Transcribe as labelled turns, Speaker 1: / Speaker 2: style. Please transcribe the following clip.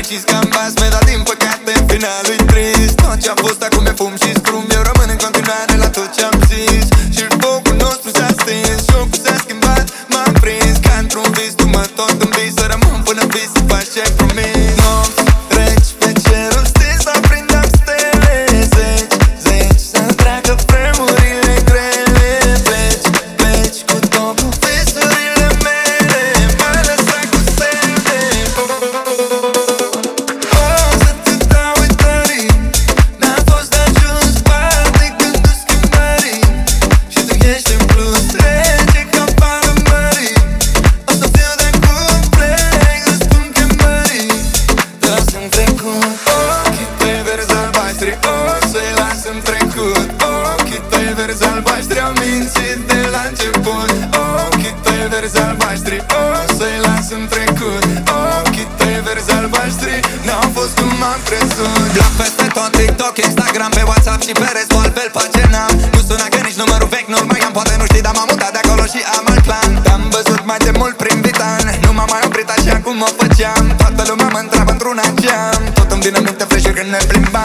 Speaker 1: decis că am bas, mi-a dat din păcate, finalul e trist. Tot ce-a fost acum e fum și scrum, eu rămân în continuare la tot ce-am zis. Și focul nostru s-a stins, jocul s-a schimbat, m-am prins ca într-un vis. Tu mă tot învii să rămân până vis, să faci ce-ai promis. Nopți reci pe cerul stins, aprindem stele, zeci să treacă vremurile grele. Pleci cu tot cu visurile mele, m-ai lăsat cu semne. Să te dau uitării, n-a fost de ajuns, poate gândul schimbării. Și tu ești în plus, rece ca pară mării. O să fiu de cumplex, răspund chemării. Te las în trecut, ochii tăi verzi albaștri, o să-i las în trecut. Ochii tăi verzi albaștri au mințit de la început. Ochii tăi verzi albaștri, o să-i las în trecut. Ochii tăi verzi albaștri n-au fost cum am crezut. Blog peste tot, TikTok, Instagram, pe WhatsApp și pe restul altfel pagina. Nu sună că nici numărul vechi nu-l mai am, poate nu știi, dar m-am mutat de acolo și am alt plan. Te-am văzut mai de mult prin Vitan, nu m-am mai oprit așa cum o făceam. Toată lumea mă întreabă într-un geam, tot îmi vine în minte fresh când ne plimbam.